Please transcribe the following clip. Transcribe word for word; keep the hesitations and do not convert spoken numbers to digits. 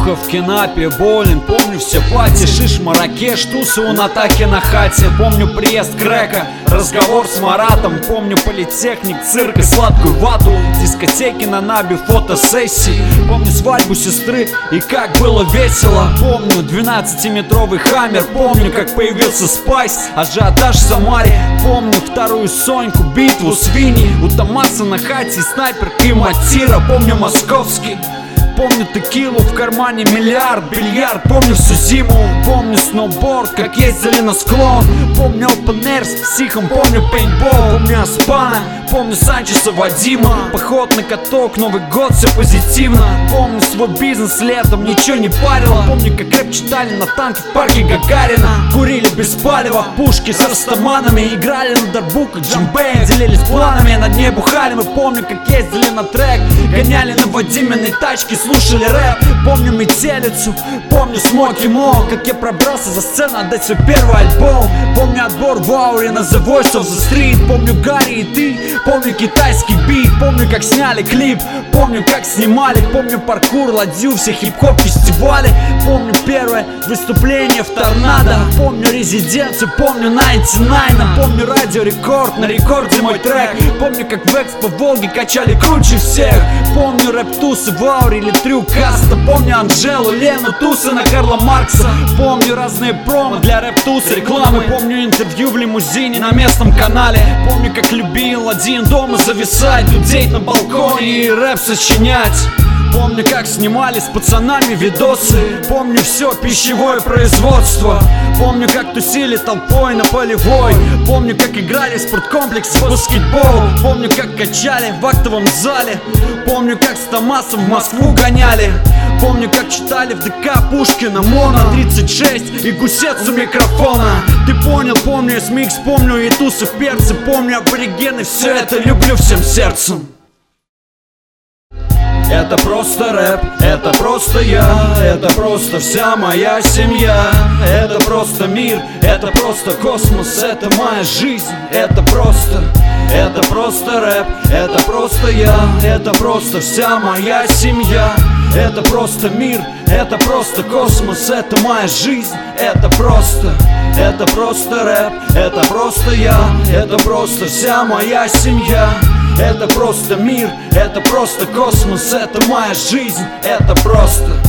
Движуха в Кинапе, боулинг, помню все пати, шиш, Маракеш, тусы у Натаки на хате. Помню приезд Крека, разговор с Маратом. Помню политехник, цирк и сладкую вату, дискотеки на Набе, фотосессии. Помню свадьбу сестры и как было весело. Помню двенадцатиметровый хаммер. Помню, как появился Спайс, ажиотаж в Самаре. Помню вторую Соньку, битву с Винни, у Томаса на хате, снайпер и Матира. Помню московский, помню текилу, в кармане миллиард, бильярд. Помню всю зиму, помню сноуборд, как ездили на склон. Помню open air с психом, помню пейнтбол. Помню Аспана, помню Санчеса Вадима, поход на каток, Новый год, все позитивно. Помню свой бизнес летом, ничего не парило. Помню, как рэп читали на танке в парке Гагарина. Курили без палева, пушки с растаманами, играли на дарбуках, джамбей, делились планами, на дне бухали. Мы помню, как ездили на трек, гоняли на Вадиминой тачке, слушали рэп. Помню метелицу, помню Смоки Мо, как я пробрался за сцену отдать свой первый альбом. Помню отбор в ауре на The Voice of the Street. Помню Гарри и ты, помню китайский бит. Помню, как сняли клип, помню, как снимали. Помню паркур, ладью, все хип-хоп фестивали. Помню первое выступление в Торнадо. Помню резиденцию, помню девяносто девять. Помню радио Рекорд, на рекорде мой трек. Помню, как в Экспо Волги качали круче всех. Помню рэп-тусы в ауре или трюк каста. Помню Анжелу, Лену, тусы на Карла Маркса. Помню разные промо для рэп-тусы, рекламы. Помню интервью в лимузине на местном канале. Помню, как любил один дома зависать, дудеть на балконе и рэп сочинять. Помню, как снимали с пацанами видосы. Помню все пищевое производство. Помню, как тусили толпой на полевой. Помню, как играли в спорткомплекс в баскетбол. Помню, как качали в актовом зале. Помню, как с Томасом в Москву гоняли. Помню, как читали в ДК Пушкина Моно тридцать шесть и гусец у микрофона. Ты понял, помню эс эм икс, помню и тусы в перце. Помню аборигены, все это люблю всем сердцем. Это просто рэп, это просто я, это просто вся моя семья. Это просто мир, это просто космос, это моя жизнь. Это просто, это просто рэп, это просто я, это просто вся моя семья. Это просто мир, это просто космос, это моя жизнь. Это просто, это просто рэп, это просто я, это просто вся моя семья. Это просто мир, это просто космос, это моя жизнь, это просто